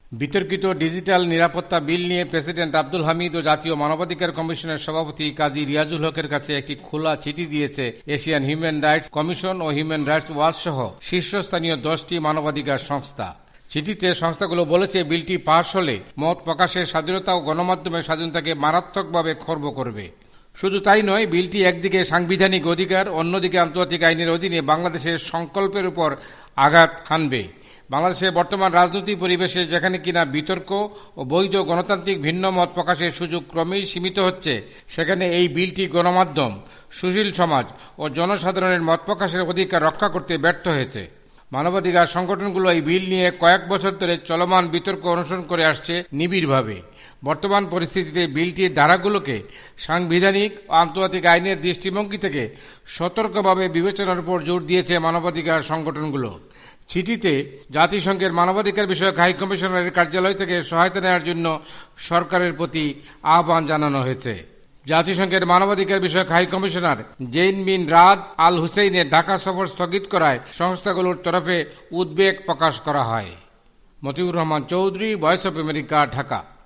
বিতর্কিত ডিজিটাল নিরাপত্তা বিল নিয়ে প্রেসিডেন্ট আব্দুল হামিদ ও জাতীয় মানবাধিকার কমিশনের সভাপতি কাজী রিয়াজুল হকের কাছে একটি খোলা চিঠি দিয়েছে এশিয়ান হিউম্যান রাইটস কমিশন ও হিউম্যান রাইটস ওয়াচ সহ শীর্ষস্থানীয় 10টি মানবাধিকার সংস্থা। চিঠিতে সংস্থাগুলো বলেছে, বিলটি পাশ হলে মত প্রকাশের স্বাধীনতা ও গণমাধ্যমের স্বাধীনতাকে মারাত্মকভাবে খর্ব করবে। শুধু তাই নয়, বিলটি একদিকে সাংবিধানিক অধিকার, অন্যদিকে আন্তর্জাতিক আইনের অধীনে বাংলাদেশের সংকল্পের উপর আঘাত হানবে। বাংলাদেশের বর্তমান রাজনৈতিক পরিবেশে যেখানে কিনা বিতর্ক ও বৈধ গণতান্ত্রিক ভিন্ন মত প্রকাশের সুযোগ ক্রমেই সীমিত হচ্ছে, সেখানে এই বিলটি গণমাধ্যম, সুশীল সমাজ ও জনসাধারণের মত প্রকাশের অধিকার রক্ষা করতে ব্যর্থ হয়েছে। মানবাধিকার সংগঠনগুলো এই বিল নিয়ে কয়েক বছর ধরে চলমান বিতর্ক অনুসরণ করে আসছে নিবিড়ভাবে। বর্তমান পরিস্থিতিতে বিলটির ধারাগুলোকে সাংবিধানিক ও আন্তর্জাতিক আইনের দৃষ্টিভঙ্গি থেকে সতর্কভাবে বিবেচনার উপর জোর দিয়েছে মানবাধিকার সংগঠনগুলো। চিঠিতে জাতিসংঘের মানবাধিকার বিষয়ক হাই কমিশনারের কার্যালয় থেকে সহায়তা নেওয়ার জন্য সরকারের প্রতি আহ্বান জানানো হয়েছে। জাতিসংঘের মানবাধিকার বিষয়ক high commissioner Zeid bin Raad al হুসেইনের ঢাকা সফর স্থগিত করায় সংস্থাগুলোর তরফে উদ্বেগ প্রকাশ করা হয়। Motiur Rahman Chowdhury, Voice of America, Dhaka.